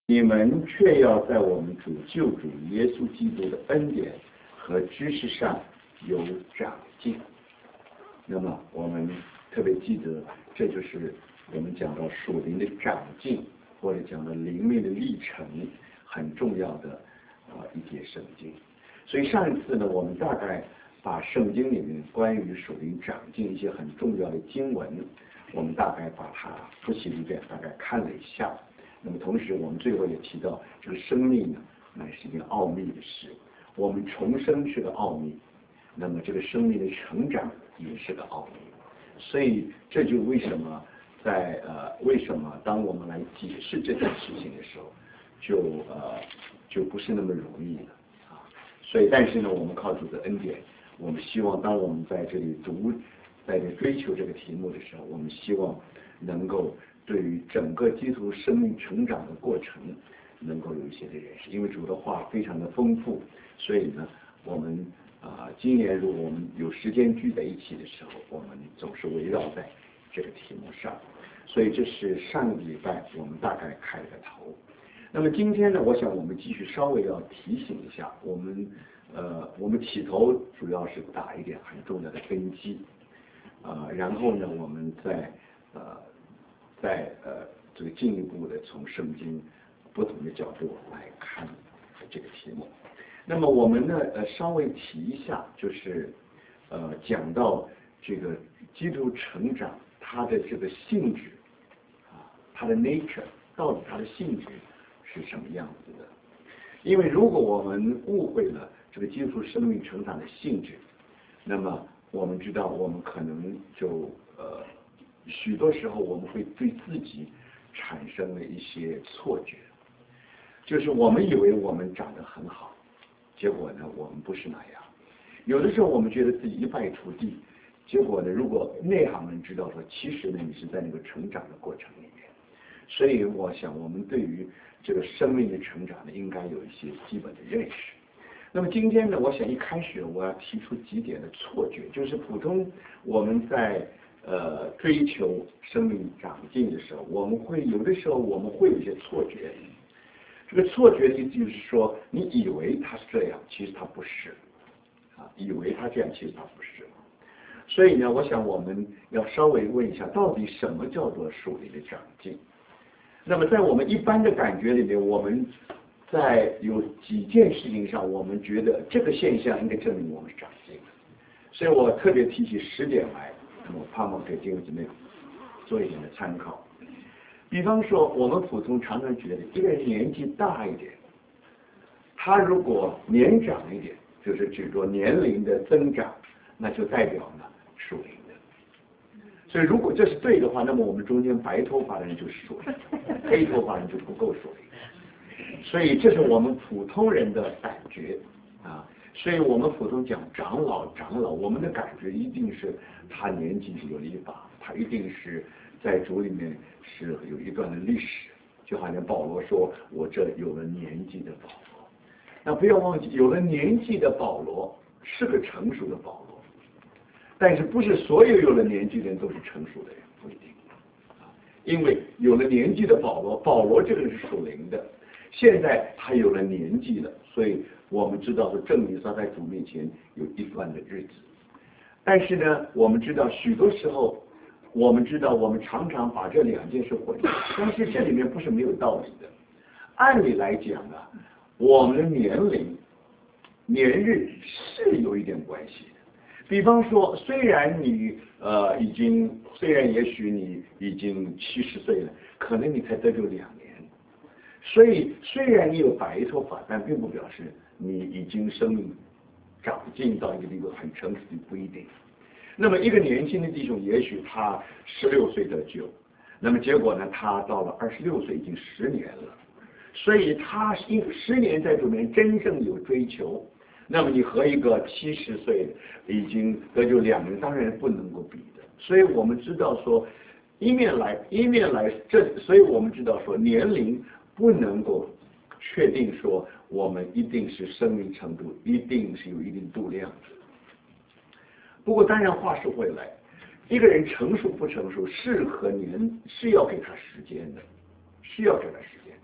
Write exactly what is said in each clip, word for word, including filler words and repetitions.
你们却要在我们主救主耶稣基督的恩典和知识上有长进。那么我们特别记得，这就是我们讲到属灵的长进，或者讲到灵命的历程很重要的啊一节圣经。所以上一次呢，我们大概把圣经里面关于属灵长进一些很重要的经文，我们大概把它复习了一遍，大概看了一下。那么同时我们最后也提到，这个生命呢乃是一件奥秘的事，我们重生是个奥秘，那么这个生命的成长也是个奥秘。所以这就为什么在呃为什么当我们来解释这件事情的时候，就呃就不是那么容易了啊。所以但是呢，我们靠主的恩典，我们希望当我们在这里读在这追求这个题目的时候，我们希望能够对于整个基督徒生命成长的过程能够有一些的认识。因为主的话非常的丰富，所以呢我们啊、呃、今年如果我们有时间聚在一起的时候，我们总是围绕在这个题目上。所以这是上个礼拜我们大概开了个头。那么今天呢，我想我们继续稍微要提醒一下我们呃我们起头主要是打一点很重要的根基啊、呃、然后呢我们再呃再呃这个进一步的从圣经不同的角度来看这个题目。那么我们呢呃稍微提一下，就是呃讲到这个基督成长它的这个性质啊，它的 nature 到底它的性质是什么样子的。因为如果我们误会了这个基督生命成长的性质，那么我们知道我们可能就呃许多时候我们会对自己产生了一些错觉，就是我们以为我们长得很好，结果呢我们不是那样。有的时候我们觉得自己一败涂地，结果呢如果内行人知道说，其实呢你是在那个成长的过程里面。所以我想我们对于这个生命的成长呢，应该有一些基本的认识。那么今天呢，我想一开始我要提出几点的错觉，就是普通我们在呃追求生命长进的时候，我们会有的时候我们会有一些错觉。这个错觉的就是说，你以为它是这样，其实它不是啊，以为它这样，其实它不是。所以呢，我想我们要稍微问一下，到底什么叫做属灵的长进？那么在我们一般的感觉里面，我们在有几件事情上，我们觉得这个现象应该证明我们是长进的。所以我特别提起十点来，我盼望给弟兄姊妹做一点的参考。比方说，我们普通常常觉得一个人年纪大一点，他如果年长一点，就是指着年龄的增长，那就代表呢属灵的。所以如果这是对的话，那么我们中间白头发的人就是属灵，黑头发人就不够属灵。所以这是我们普通人的感觉啊。所以我们普通讲长老长老，我们的感觉一定是他年纪有了一把，他一定是在主里面是有一段的历史，就好像保罗说，我这有了年纪的保罗。那不要忘记，有了年纪的保罗是个成熟的保罗，但是不是所有有了年纪的人都是成熟的人，不一定啊。因为有了年纪的保罗，保罗这个人是属灵的，现在他有了年纪了，所以我们知道说证明他在主面前有一段的日子。但是呢，我们知道许多时候，我们知道我们常常把这两件事混淆，但是这里面不是没有道理的。按理来讲啊，我们的年龄、年日是有一点关系的。比方说，虽然你呃已经，虽然也许你已经七十岁了，可能你才得救两年，所以虽然你有白头发，但并不表示你已经生命长进到一个地步很成熟的，不一定。那么一个年轻的弟兄，也许他十六岁得救，那么结果呢，他到了二十六岁已经十年了，所以他一十年在主面真正有追求。那么你和一个七十岁已经得救两年，当然不能够比的。所以我们知道说，一面来一面来，这所以我们知道说，年龄不能够确定说我们一定是生命程度，一定是有一定度量的。不过当然话说回来，一个人成熟不成熟是和年是要给他时间的，是要给他时间。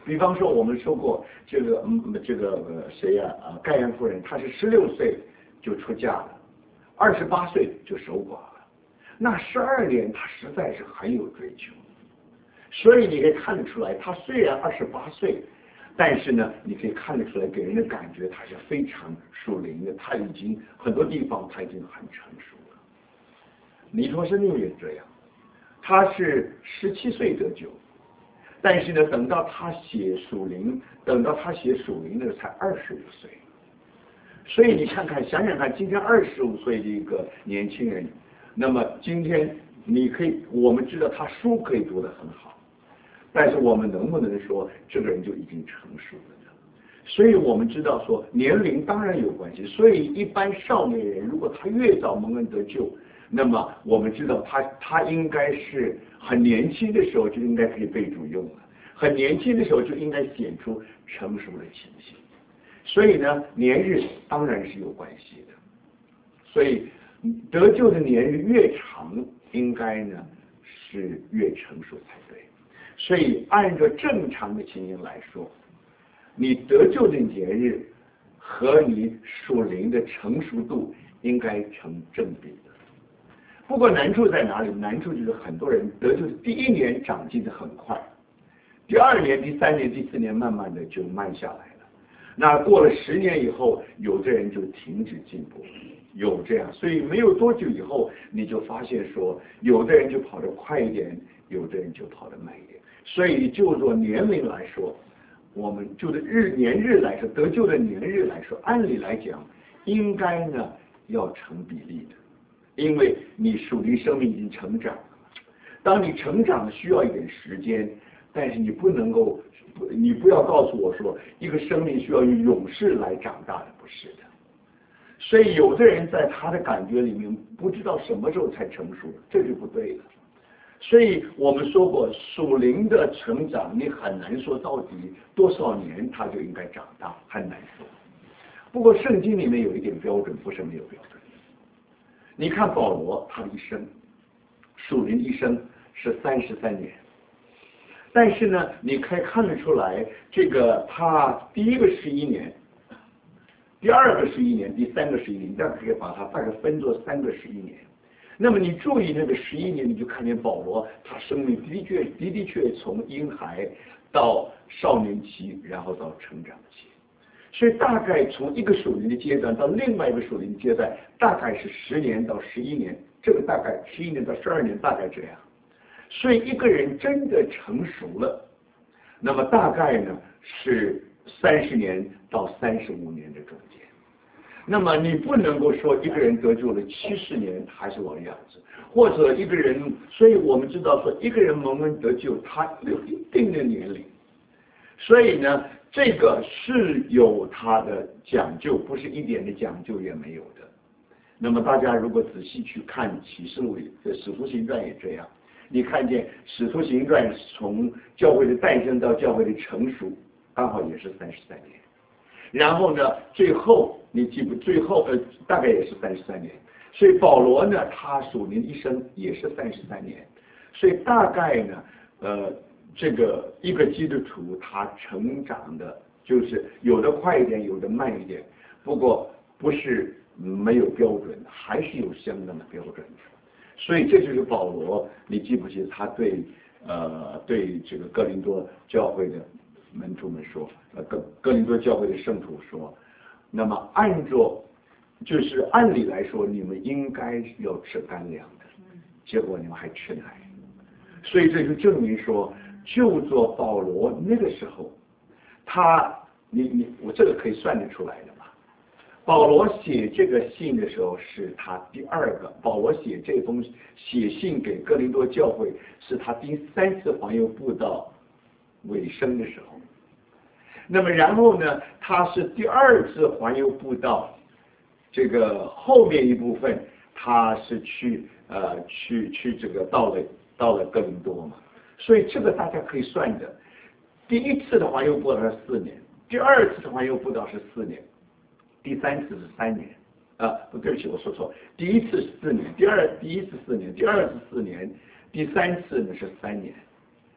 比方说我们说过这个嗯这个呃谁呀啊盖亚夫人，她是十六岁就出嫁了，二十八岁就守寡了，那十二年她实在是很有追求，所以你可以看得出来，她虽然二十八岁，但是呢，你可以看得出来，给人的感觉她是非常属灵的，她已经很多地方她已经很成熟了。尼托生命也这样，他是十七岁得救。但是呢，等到他写属灵，等到他写属灵的时候才二十五岁，所以你看看，想想看，今天二十五岁的一个年轻人，那么今天你可以，我们知道他书可以读得很好，但是我们能不能说这个人就已经成熟了呢？所以我们知道说年龄当然有关系，所以一般少年人如果他越早蒙恩得救，那么我们知道他他应该是很年轻的时候就应该可以被主用了，很年轻的时候就应该显出成熟的情形。所以呢，年日当然是有关系的。所以得救的年日越长，应该呢是越成熟才对。所以按照正常的情形来说，你得救的年日和你属灵的成熟度应该成正比的。不过难处在哪里？难处就是很多人得救的第一年长进的很快，第二年、第三年、第四年慢慢的就慢下来了。那过了十年以后，有的人就停止进步，有这样，所以没有多久以后，你就发现说，有的人就跑得快一点，有的人就跑得慢一点。所以就做年龄来说，我们就的日年日来说，得救的年日来说，按理来讲，应该呢要成比例的。因为你属灵生命已经成长了，当你成长需要一点时间，但是你不能够，你不要告诉我说一个生命需要用勇士来长大的，不是的。所以有的人在他的感觉里面不知道什么时候才成熟，这就不对了。所以我们说过，属灵的成长你很难说到底多少年他就应该长大，很难说。不过圣经里面有一点标准，不是没有标准。你看保罗他的一生，属灵一生是三十三年，但是呢，你可以看得出来，这个他第一个十一年，第二个十一年，第三个十一年，大概可以把它大概分作三个十一年。那么你注意那个十一年，你就看见保罗他生命的确的的确从婴孩到少年期，然后到成长期。所以大概从一个属灵的阶段到另外一个属灵的阶段，大概是十年到十一年，这个大概十一年到十二年，大概这样。所以一个人真的成熟了，那么大概呢是三十年到三十五年的中间。那么你不能够说一个人得救了七十年还是老样子，或者一个人，所以我们知道说一个人蒙恩得救，他有一定的年龄，所以呢。这个是有它的讲究，不是一点的讲究也没有的。那么大家如果仔细去看启示录里的使徒行传也这样，你看见使徒行传从教会的诞生到教会的成熟，刚好也是三十三年。然后呢，最后你记不？最后呃，大概也是三十三年。所以保罗呢，他属灵一生也是三十三年。所以大概呢，呃。这个一个基督徒他成长的，就是有的快一点，有的慢一点，不过不是没有标准，还是有相当的标准的。所以这就是保罗，你记不记得他对呃对这个哥林多教会的门徒们说，呃哥哥林多教会的圣徒说，那么按照就是按理来说，你们应该要吃干粮的，结果你们还吃奶，所以这就证明说。就做保罗那个时候，他你你我这个可以算得出来的吧？保罗写这个信的时候是他第二个，保罗写这封写信给哥林多教会是他第三次环游布道尾声的时候。那么然后呢，他是第二次环游布道，这个后面一部分他是去呃去去这个到了到了哥林多嘛。所以这个大家可以算的，第一次的环游布道是四年，第二次的环游布道是四年，第三次是三年，啊，不对不起，我说错，第一次是四年，第二第一次四年，第二次四年，第三次呢是三年。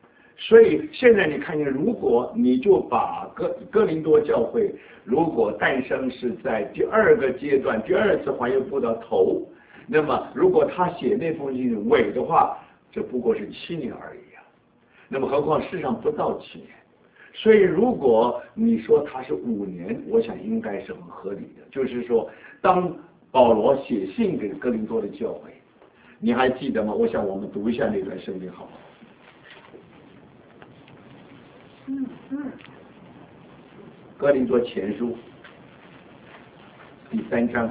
所以现在你看见，如果你就把哥哥林多教会如果诞生是在第二个阶段，第二次环游布道头，那么如果他写那封信尾的话，这不过是七年而已啊。那么何况世上不到七年，所以如果你说他是五年，我想应该是很合理的。就是说，当保罗写信给哥林多的教会，你还记得吗？我想我们读一下那段圣经好吗？ 嗯嗯。 哥林多前书第三章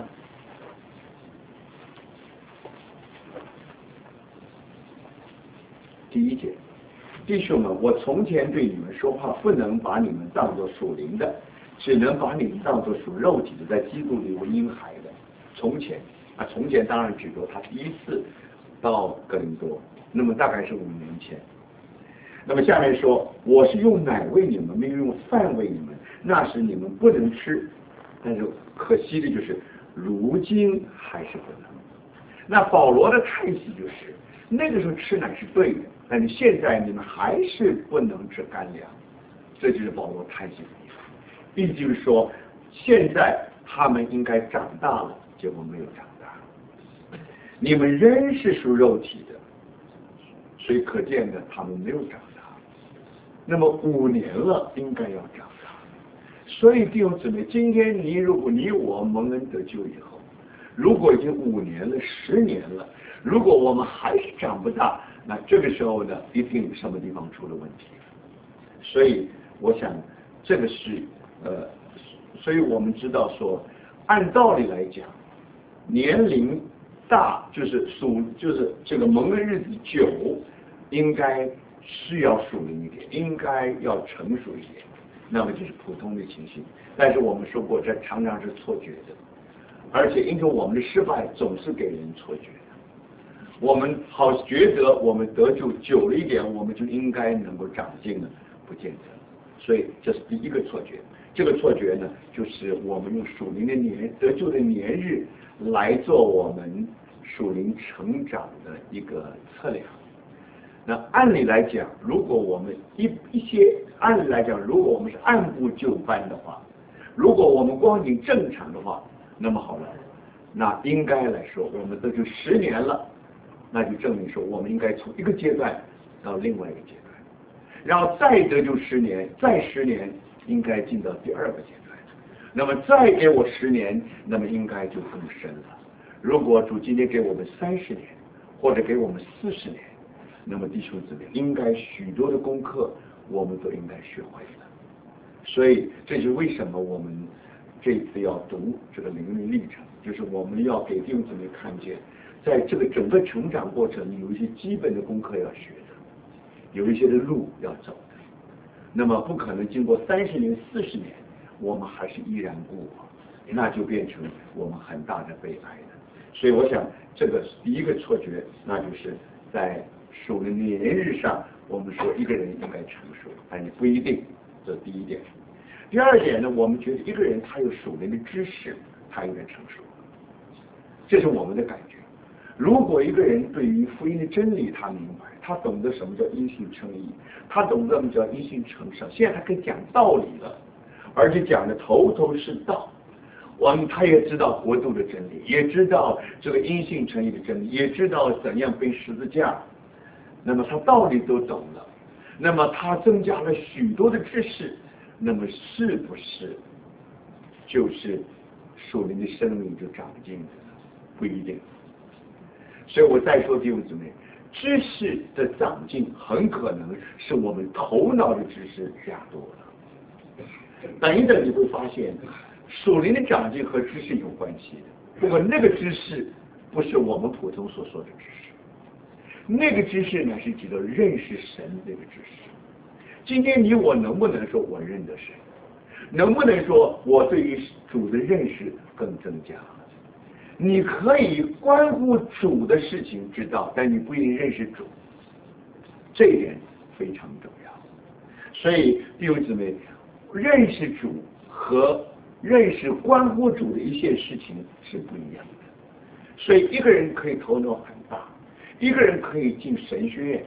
第一节，弟兄们，我从前对你们说话，不能把你们当作属灵的，只能把你们当作属肉体的，在基督里为婴孩的。从前啊，从前当然指着他第一次到哥林多，那么大概是五年前。那么下面说，我是用奶喂你们，没有用饭喂你们，那时你们不能吃。但是可惜的就是，如今还是不能。那保罗的叹息就是，那个时候吃奶是对的，但是现在你们还是不能吃干粮，这就是保罗叹息的地方。也就是说，现在他们应该长大了，结果没有长大，你们仍是属肉体的，所以可见的他们没有长大。那么五年了，应该要长大。所以弟兄姊妹，今天你如果你我蒙恩得救以后，如果已经五年了、十年了，如果我们还是长不大，那这个时候呢，一定有什么地方出了问题。所以我想，这个是呃，所以我们知道说，按道理来讲，年龄大就是属就是这个蒙恩日子久，应该是要属灵一点，应该要成熟一点，那么就是普通的情形。但是我们说过，这常常是错觉的，而且因为我们的失败总是给人错觉的。我们好觉得我们得救久了一点，我们就应该能够长进了，不见得。所以这是第一个错觉。这个错觉呢，就是我们用属灵的年得救的年日来做我们属灵成长的一个测量。那按理来讲，如果我们一一些按理来讲，如果我们是按部就班的话，如果我们光景正常的话，那么好了，那应该来说，我们都就十年了，那就证明说，我们应该从一个阶段到另外一个阶段，然后再得救十年，再十年应该进到第二个阶段，那么再给我十年，那么应该就更深了。如果主今天给我们三十年，或者给我们四十年，那么弟兄姊妹，应该许多的功课我们都应该学会了。所以这是为什么我们这次要读这个灵命历程，就是我们要给弟兄姊妹看见，在这个整个成长过程里，有一些基本的功课要学的，有一些的路要走的。那么不可能经过三十年、四十年，我们还是依然故我，那就变成我们很大的悲哀的。所以我想，这个第一个错觉，那就是在属灵年日上，我们说一个人应该成熟，但是不一定，这是第一点。第二点呢，我们觉得一个人他有属灵的知识，他应该成熟，这是我们的感觉。如果一个人对于福音的真理他明白，他懂得什么叫因信称义，他懂得什么叫因信称圣，现在他可以讲道理了，而且讲的头头是道。我们他也知道国度的真理，也知道这个因信称义的真理，也知道怎样背十字架，那么他道理都懂了，那么他增加了许多的知识，那么是不是就是属灵的生命就长进了？不一定。所以我再说弟兄姊妹，知识的长进很可能是我们头脑的知识加多了。等一等你会发现，属灵的长进和知识有关系的。不过那个知识不是我们普通所说的知识，那个知识呢是指的认识神这个知识。今天你我能不能说我认得神？能不能说我对于主的认识更增加了？你可以关乎主的事情知道，但你不一定认识主，这一点非常重要。所以弟兄姊妹，认识主和认识关乎主的一些事情是不一样的。所以一个人可以头脑很大，一个人可以进神学院，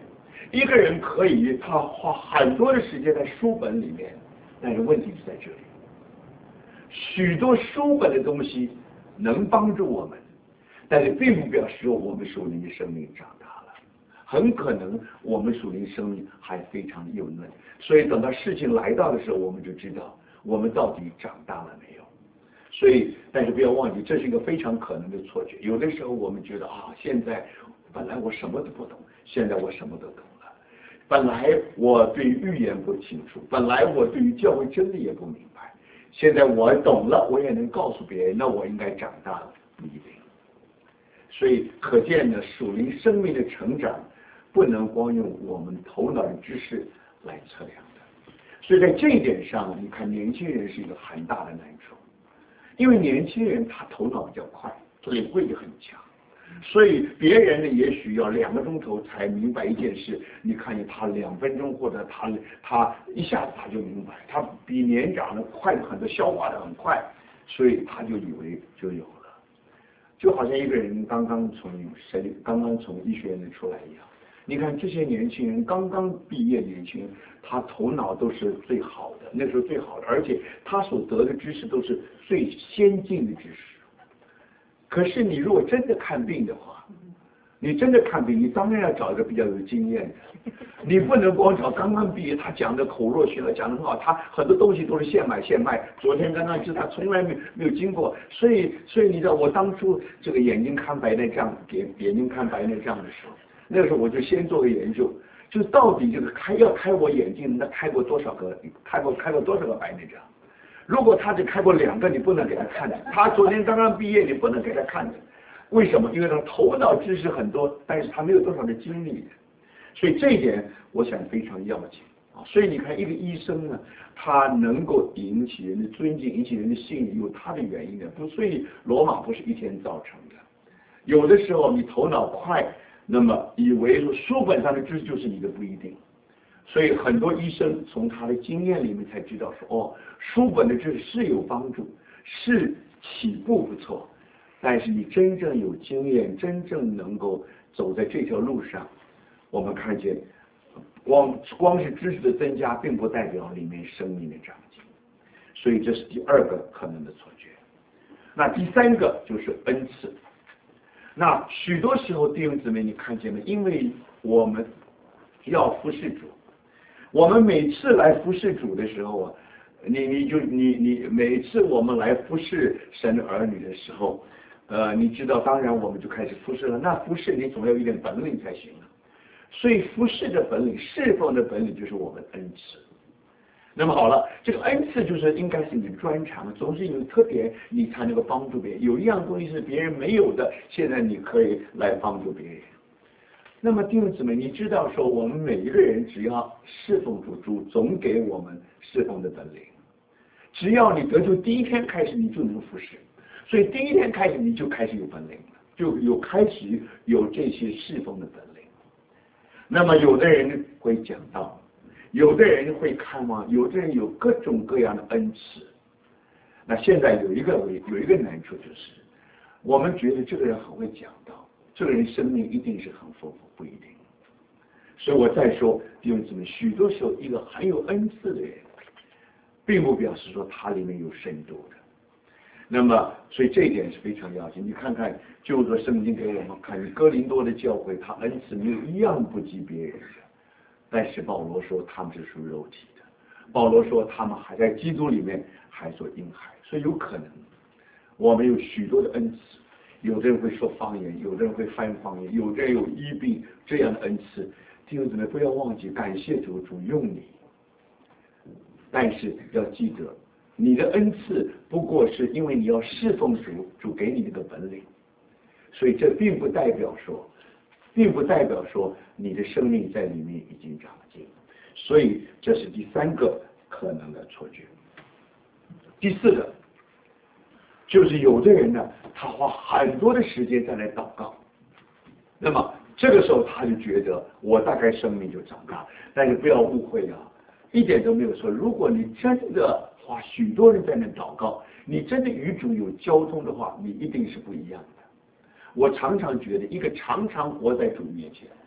一个人可以他花很多的时间在书本里面，但是问题是在这里，许多书本的东西能帮助我们，但是并不表示我们属灵的生命长大了，很可能我们属灵生命还非常幼嫩，所以等到事情来到的时候，我们就知道我们到底长大了没有。所以，但是不要忘记，这是一个非常可能的错觉。有的时候我们觉得啊，现在本来我什么都不懂，现在我什么都懂了。本来我对预言不清楚，本来我对于教会真理也不明白，现在我懂了，我也能告诉别人，那我应该长大了，不一定。所以可见呢，属灵生命的成长不能光用我们头脑的知识来测量的。所以在这一点上，你看年轻人是一个很大的难处。因为年轻人他头脑比较快，领会力很强，所以别人呢也许要两个钟头才明白一件事，你看见他两分钟或者他他一下子他就明白，他比年长的快很多，消化的很快，所以他就以为就有了，就好像一个人刚刚从神刚刚从医学院里出来一样。你看这些年轻人刚刚毕业，年轻人他头脑都是最好的，那时候最好的，而且他所得的知识都是最先进的知识。可是你如果真的看病的话，你真的看病，你当然要找一个比较有经验的，你不能光找刚刚毕业，他讲的口若悬河，讲的很好，他很多东西都是现买现卖，昨天刚刚知他从来没没有经过，所以所以你知道我当初这个眼睛看白内障，给眼睛看白内障的时候。那个时候我就先做个研究，就是到底这个开要开我眼睛，那开过多少个，开过开过多少个白内障？如果他只开过两个，你不能给他看的。他昨天刚刚毕业，你不能给他看的。为什么？因为他头脑知识很多，但是他没有多少的经历，所以这一点我想非常要紧啊。所以你看，一个医生呢，他能够引起人的尊敬，引起人的信任，有他的原因的。不，所以罗马不是一天造成的。有的时候你头脑快。那么以为说书本上的知识就是你的不一定，所以很多医生从他的经验里面才知道说，哦，书本的知识是有帮助，是起步不错，但是你真正有经验，真正能够走在这条路上，我们看见光光是知识的增加，并不代表里面生命的长进，所以这是第二个可能的错觉。那第三个就是恩赐。那许多时候弟兄姊妹，你看见没？因为我们要服侍主，我们每次来服侍主的时候啊，你你就你你每次我们来服侍神的儿女的时候，呃，你知道，当然我们就开始服侍了。那服侍你总要有一点本领才行了，所以服侍的本领、侍奉的本领就是我们恩赐。那么好了，这个恩赐就是应该是你的专长，总是有特点，你才能够帮助别人。有一样东西是别人没有的，现在你可以来帮助别人。那么弟兄姊妹，你知道说，我们每一个人只要侍奉主，主总给我们侍奉的本领。只要你得救第一天开始，你就能服侍，所以第一天开始你就开始有本领了，就有开始有这些侍奉的本领。那么有的人会讲道。有的人会看望，有的人有各种各样的恩赐。那现在有一个有一个难处就是，我们觉得这个人很会讲道，这个人生命一定是很丰富，不一定。所以我再说，弟兄姊妹，许多时候一个很有恩赐的人，并不表示说他里面有深度的。那么，所以这一点是非常要紧。你看看旧约圣经给我们看，哥林多的教会，他恩赐没有一样不及别人的。但是保罗说他们是属于肉体的，保罗说他们还在基督里面还做婴孩，所以有可能我们有许多的恩赐，有的人会说方言，有的人会翻方言，有的人有医病这样的恩赐。弟兄姊妹不要忘记感谢主，主用你，但是要记得你的恩赐不过是因为你要侍奉主，主给你这个本领，所以这并不代表说并不代表说你的生命在里面已经长进，所以这是第三个可能的错觉。第四个就是有的人呢，他花很多的时间在来祷告，那么这个时候他就觉得我大概生命就长大，但是不要误会啊，一点都没有错。如果你真的花许多人在那祷告，你真的与主有交通的话，你一定是不一样的。我常常觉得，一个常常活在主面前，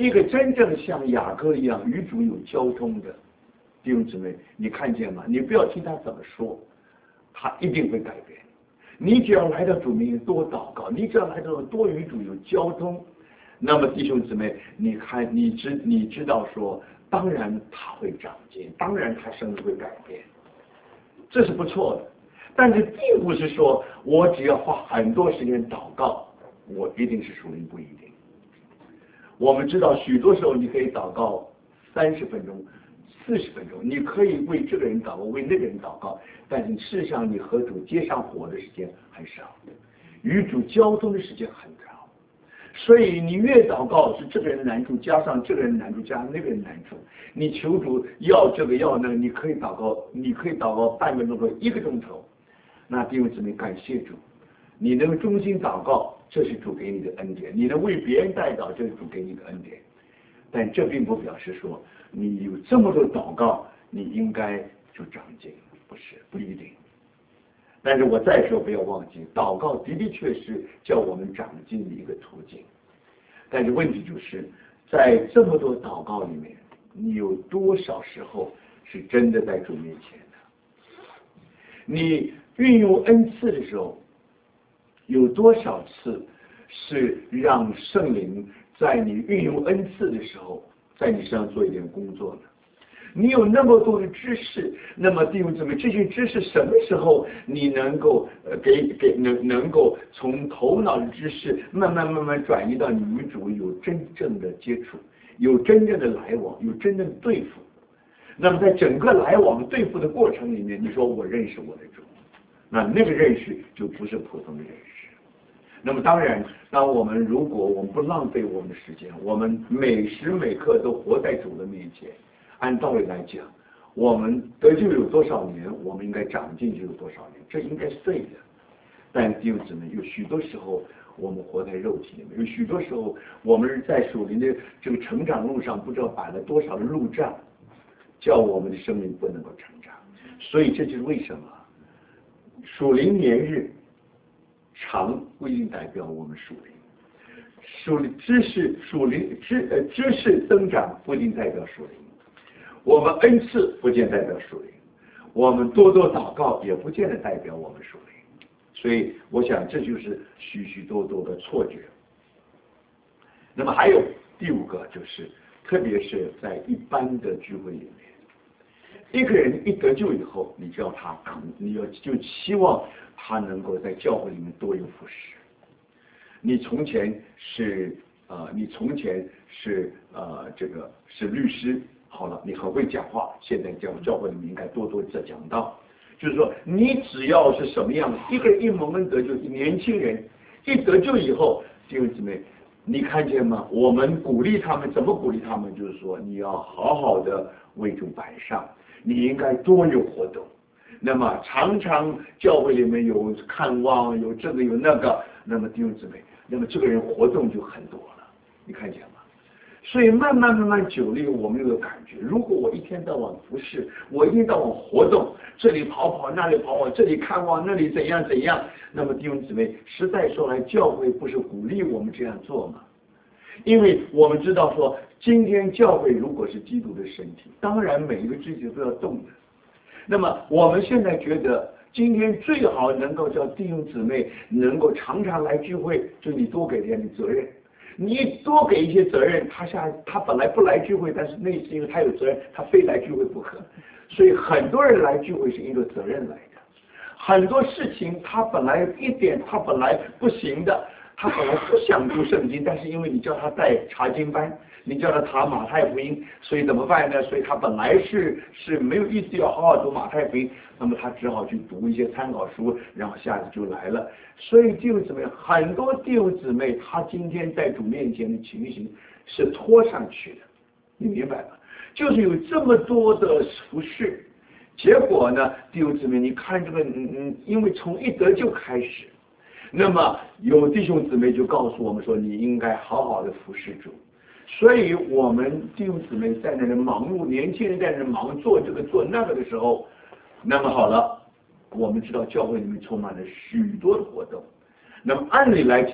一个真正像雅各一样与主有交通的弟兄姊妹，你看见吗？你不要听他怎么说，他一定会改变。你只要来到主面前多祷告，你只要来到多与主有交通，那么弟兄姊妹，你看你知你知道说，当然他会长进，当然他生命会改变，这是不错的。但是并不是说我只要花很多时间祷告，我一定是属灵，不一定。我们知道许多时候你可以祷告三十分钟、四十分钟，你可以为这个人祷告，为那个人祷告，但是事实上你和主接上火的时间很少，与主交通的时间很长。所以你越祷告是这个人难处，加上这个人难处，加上那个人难处，你求主要这个要那个，你可以祷告，你可以祷告半个钟头、一个钟头。那弟兄姊妹，感谢主，你能忠心祷告，这是主给你的恩典；你能为别人代祷，这是主给你的恩典。但这并不表示说你有这么多祷告，你应该就长进，不是，不一定。但是我再说，不要忘记，祷告的的确是叫我们长进的一个途径。但是问题就是，在这么多祷告里面，你有多少时候是真的在主面前的？你运用恩赐的时候，有多少次是让圣灵在你运用恩赐的时候，在你身上做一点工作呢？你有那么多的知识，那么弟兄姊妹，这些知识什么时候你能够呃给给能能够从头脑的知识慢慢慢慢转移到你与主有真正的接触，有真正的来往，有真正的对付？那么在整个来往对付的过程里面，你说我认识我的主，那那个认识就不是普通的认识。那么当然，当我们如果我们不浪费我们的时间，我们每时每刻都活在主的面前，按道理来讲，我们得救有多少年，我们应该长进就有多少年，这应该是对的。但弟兄姊妹，有许多时候我们活在肉体里面，有许多时候我们在属灵的这个成长路上，不知道摆了多少的路障，叫我们的生命不能够成长。所以这就是为什么属灵年日长不一定代表我们属灵，属灵知识属灵知呃知识增长不一定代表属灵。我们恩赐不见代表属灵，我们多多祷告也不见得代表我们属灵，所以我想这就是许许多多的错觉。那么还有第五个就是，特别是在一般的聚会里面，一个人一得救以后，你知道他你要就期望他能够在教会里面多有服侍。你从前是呃，你从前是呃这个是律师。好了，你很会讲话，现在教教会里面应该多多的讲道，就是说你只要是什么样的一个人一蒙恩得救，年轻人一得救以后，弟兄姊妹，你看见吗？我们鼓励他们，怎么鼓励他们？就是说你要好好的为主摆上，你应该多有活动。那么常常教会里面有看望，有这个有那个，那么弟兄姊妹，那么这个人活动就很多了，你看见吗？所以慢慢慢慢久了以后，我们有个感觉，如果我一天到晚服侍，我一天到晚活动，这里跑跑那里跑跑，这里看望那里怎样怎样，那么弟兄姊妹，实在说来，教会不是鼓励我们这样做吗？因为我们知道说，今天教会如果是基督的身体，当然每一个肢体都要动的。那么我们现在觉得，今天最好能够叫弟兄姊妹能够常常来聚会，就你多给点责任。你多给一些责任，他下他本来不来聚会，但是那是因为他有责任，他非来聚会不可。所以很多人来聚会是因为责任来的。很多事情他本来一点他本来不行的，他本来不想读圣经，但是因为你叫他带查经班，你叫他查马太福音，所以怎么办呢？所以他本来是是没有意思要好好读马太福音，那么他只好去读一些参考书，然后下次就来了。所以弟兄姊妹，很多弟兄姊妹他今天在主面前的情形是拖上去的，你明白吗？就是有这么多的服事，结果呢，弟兄姊妹，你看这个，嗯嗯，因为从一得救开始，那么有弟兄姊妹就告诉我们说，你应该好好的服侍主。所以我们弟兄姊妹在那里忙碌，年轻人在那里忙做这个做那个的时候，那么好了。我们知道教会里面充满了许多的活动，那么按理来讲，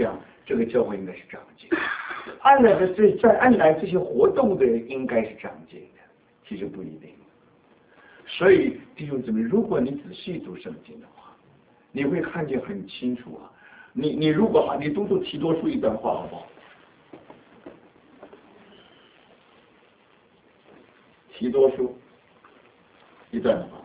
这个教会应该是长进。按来的这在按来这些活动的人应该是长进的，其实不一定。所以弟兄姊妹，如果你仔细读圣经的话，你会看见很清楚啊。你你如果你读读提多书一段话好不好？提多书一段话。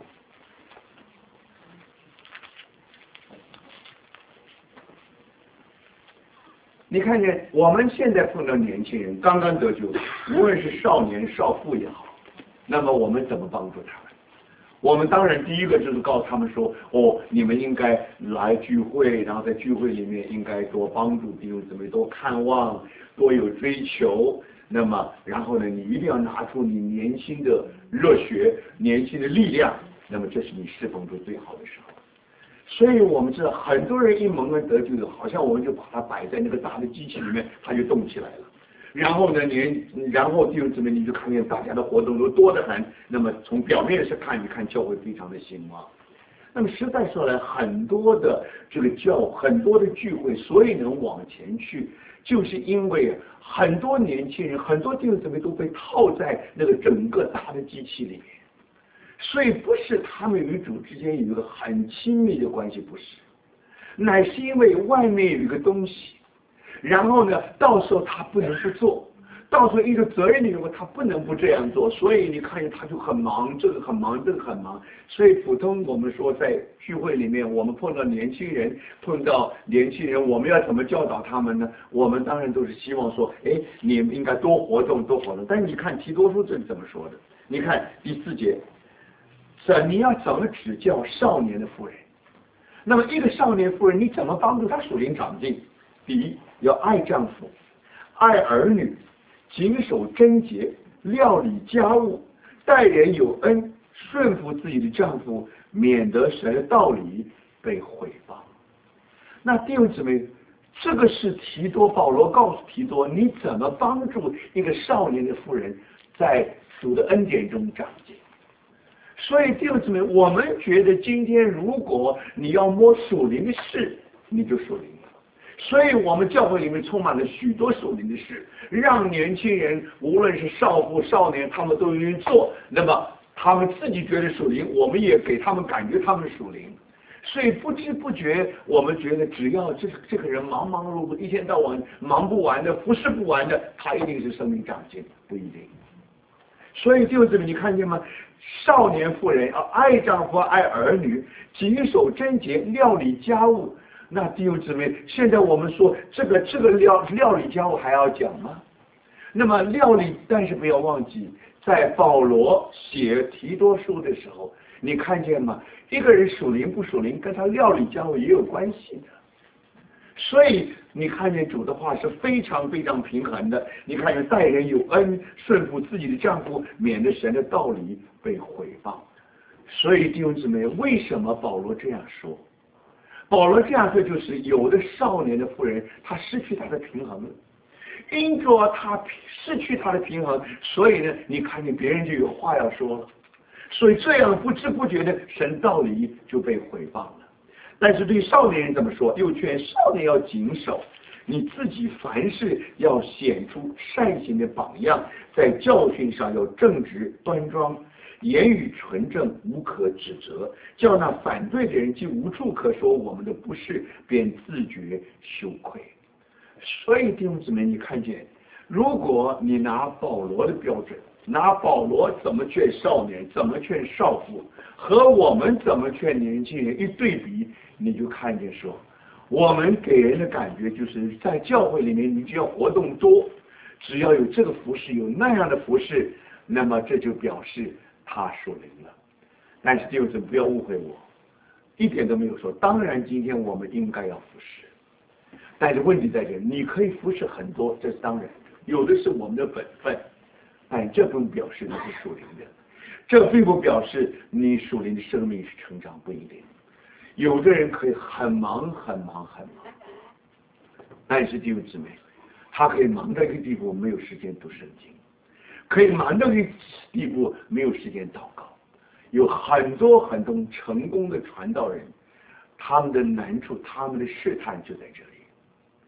你看见我们现在碰到年轻人刚刚得救，无论是少年少妇也好，那么我们怎么帮助他们？我们当然第一个就是告诉他们说，哦，你们应该来聚会，然后在聚会里面应该多帮助弟兄姊妹，多看望，多有追求。那么然后呢，你一定要拿出你年轻的热血、年轻的力量，那么这是你侍奉中最好的时候。所以我们知道很多人一蒙恩得救的，好像我们就把它摆在那个大的机器里面，它就动起来了。然后呢，你然后弟兄姊妹，你就看见大家的活动都多得很。那么从表面上看，你看教会非常的兴旺。那么实在说来，很多的这个教，很多的聚会，所以能往前去，就是因为很多年轻人，很多弟兄姊妹都被套在那个整个大的机器里面。所以不是他们与主之间有一个很亲密的关系，不是，乃是因为外面有一个东西，然后呢，到时候他不能不做，到时候一个责任里面他不能不这样做，所以你看见他就很忙，这个很忙，这个很忙。所以普通我们说在聚会里面，我们碰到年轻人，碰到年轻人，我们要怎么教导他们呢？我们当然都是希望说，哎，你们应该多活动，多活动。但是你看提多书这里怎么说的？你看第四节。是你要怎么指教少年的妇人？那么一个少年妇人，你怎么帮助她属灵长进？第一，要爱丈夫，爱儿女，谨守贞洁，料理家务，待人有恩，顺服自己的丈夫，免得神的道理被毁谤。那弟兄姊妹，这个是提多，保罗告诉提多，你怎么帮助一个少年的妇人在主的恩典中长进？所以弟兄姊妹，我们觉得今天如果你要摸属灵的事，你就属灵了。所以我们教会里面充满了许多属灵的事，让年轻人无论是少妇少年，他们都愿意做。那么他们自己觉得属灵，我们也给他们感觉他们属灵。所以不知不觉，我们觉得只要这这个人忙忙碌碌，一天到晚忙不完的，服侍不完的，他一定是生命长进，不一定。所以弟兄姊妹，你看见吗？少年妇人要爱丈夫爱儿女，谨守贞洁，料理家务。那弟兄姊妹，现在我们说这个这个料料理家务还要讲吗？那么料理，但是不要忘记，在保罗写提多书的时候，你看见吗？一个人属灵不属灵，跟他料理家务也有关系的。所以你看见主的话是非常非常平衡的。你看见待人有恩，顺服自己的丈夫，免得神的道理被毁谤。所以弟兄姊妹，为什么保罗这样说？保罗这样说，就是有的少年的妇人，她失去她的平衡了，因着她失去她的平衡，所以呢，你看见别人就有话要说了，所以这样不知不觉的，神道理就被毁谤了。但是对少年人怎么说？又劝少年要谨守，你自己凡事要显出善行的榜样，在教训上要正直端庄，言语纯正，无可指责，叫那反对的人既无处可说我们的不是，便自觉羞愧。所以弟兄姊妹，你看见，如果你拿保罗的标准，拿保罗怎么劝少年，怎么劝少妇，和我们怎么劝年轻人一对比，你就看见说，我们给人的感觉就是在教会里面，你只要活动多，只要有这个服饰，有那样的服饰，那么这就表示他属灵了。但是弟兄姊妹不要误会我，一点都没有说，当然今天我们应该要服侍，但是问题在这里，你可以服侍很多，这是当然，有的是我们的本分，但这不表示你是属灵的，这并不表示你属灵的生命是成长，不一定。有的人可以很忙很忙很忙，但是弟兄姊妹，他可以忙到一个地步没有时间读圣经，可以忙到一个地步没有时间祷告。有很多很多成功的传道人，他们的难处，他们的试探就在这里。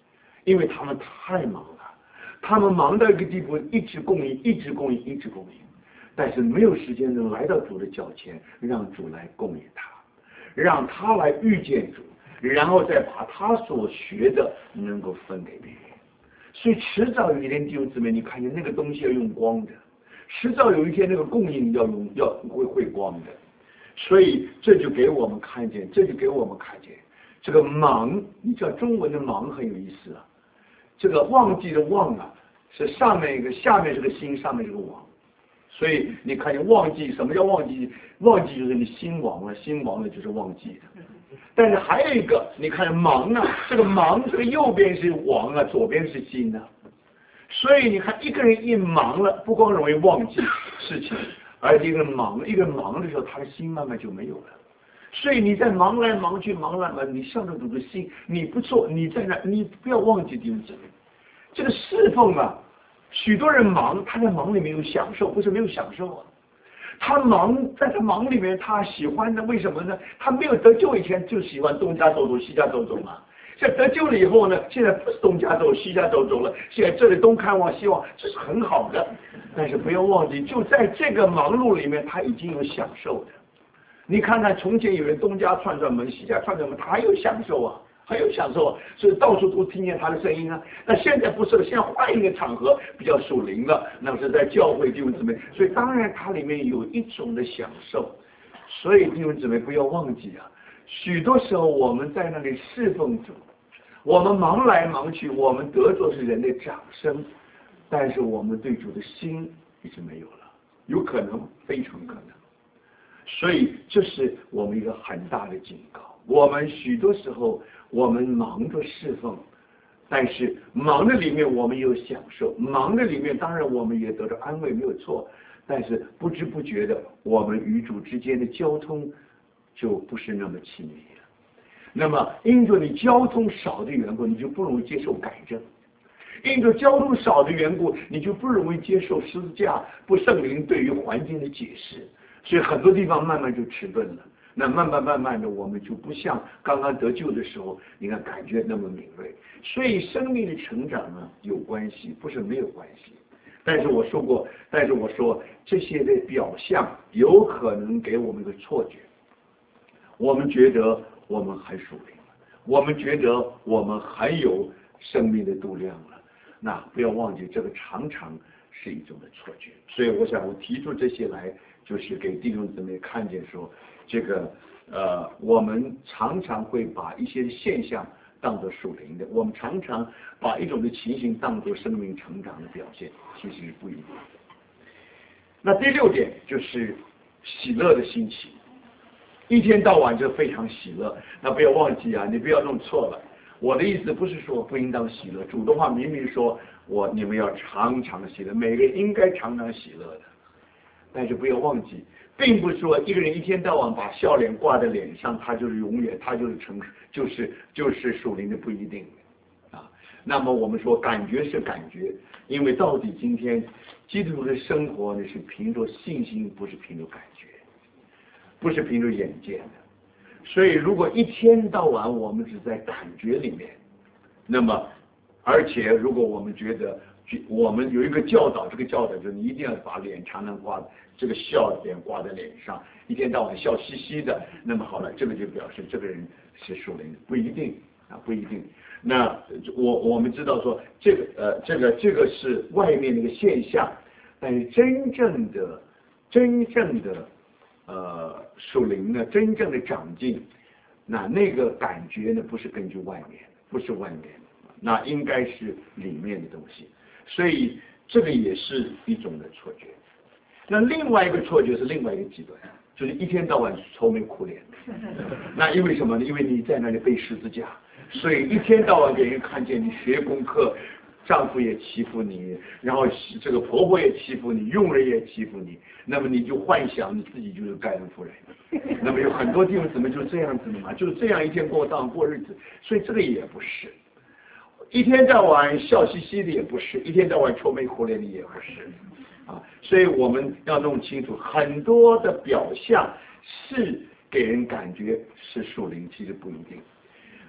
因为他们太忙了，他们忙到一个地步，一直供应，一直供应，一直供应，但是没有时间能来到主的脚前，让主来供应他，让他来遇见主，然后再把他所学的能够分给别人。所以迟早有一天，弟兄姊妹，你看见那个东西要用光的，迟早有一天那个供应要用要会会光的。所以这就给我们看见，这就给我们看见这个忙，你知道中文的忙很有意思啊。这个忘记的忘啊，是上面一个，下面是个心，上面是个王。所以你看见忘记，什么叫忘记？忘记就是你心亡了，心亡了就是忘记的。但是还有一个，你看忙啊，这个忙，这个右边是王啊，左边是心啊。所以你看一个人一忙了，不光容易忘记事情，而且一个人忙，一个人忙的时候，他的心慢慢就没有了。所以你在忙来忙去，忙来忙，你向着主的心，你不做，你在那，你不要忘记弟兄姊妹，这个侍奉啊，许多人忙，他在忙里面有享受，不是没有享受啊。他忙，在他忙里面，他喜欢的，为什么呢？他没有得救以前就喜欢东家走走，西家走走嘛。现在得救了以后呢，现在不是东家走西家走走了，现在这里东看望西望，这是很好的。但是不要忘记，就在这个忙碌里面，他已经有享受的。你看看从前有人东家串串门，西家串串门，他还有享受啊，还有享受啊，所以到处都听见他的声音啊。那现在不是了，现在换一个场合比较属灵了，那是在教会弟兄姊妹，所以当然它里面有一种的享受。所以弟兄姊妹不要忘记啊，许多时候我们在那里侍奉主，我们忙来忙去，我们得着是人的掌声，但是我们对主的心已经没有了，有可能，非常可能。所以这是我们一个很大的警告。我们许多时候我们忙着侍奉，但是忙的里面我们有享受，忙的里面当然我们也得到安慰，没有错。但是不知不觉的，我们与主之间的交通就不是那么亲密了。那么因着你交通少的缘故，你就不容易接受改正；因着交通少的缘故，你就不容易接受十字架不圣灵对于环境的解释。所以很多地方慢慢就迟钝了，那慢慢慢慢的，我们就不像刚刚得救的时候，你看感觉那么敏锐。所以生命的成长呢有关系，不是没有关系。但是我说过，但是我说这些的表象有可能给我们一个错觉，我们觉得我们很属灵了，我们觉得我们很有生命的度量了。那不要忘记，这个常常是一种的错觉。所以我想我提出这些来，就是给弟兄姊妹看见说，这个呃，我们常常会把一些现象当作属灵的，我们常常把一种的情形当作生命成长的表现，其实是不一定的。那第六点就是喜乐的心情，一天到晚就非常喜乐。那不要忘记啊，你不要弄错了。我的意思不是说不应当喜乐，主的话明明说我你们要常常喜乐，每个人应该常常喜乐的。但是不要忘记，并不是说一个人一天到晚把笑脸挂在脸上，他就是永远，他就是成，就是就是属灵的，不一定啊。那么我们说感觉是感觉，因为到底今天基督徒的生活呢是凭着信心，不是凭着感觉，不是凭着眼见的。所以如果一天到晚我们只在感觉里面，那么而且如果我们觉得我们有一个教导，这个教导就是你一定要把脸常常挂这个笑脸挂在脸上，一天到晚笑嘻嘻的，那么好了，这个就表示这个人是属灵的，不一定啊，不一定。那我我们知道说这个呃这个这个是外面的一个现象，但是真正的真正的呃属灵呢，真正的长进，那那个感觉呢不是根据外面，不是外面，那应该是里面的东西。所以这个也是一种的错觉。那另外一个错觉是另外一个极端，就是一天到晚愁眉苦脸。那因为什么呢？因为你在那里背十字架，所以一天到晚给人看见你学功课，丈夫也欺负你，然后这个婆婆也欺负你，佣人也欺负你，那么你就幻想你自己就是盖恩夫人。那么有很多地方怎么就这样子的嘛？就是这样一天过当过日子，所以这个也不是。一天到晚笑嘻嘻的也不是，一天到晚愁眉苦脸的也不是啊，所以我们要弄清楚，很多的表象是给人感觉是属灵，其实不一定。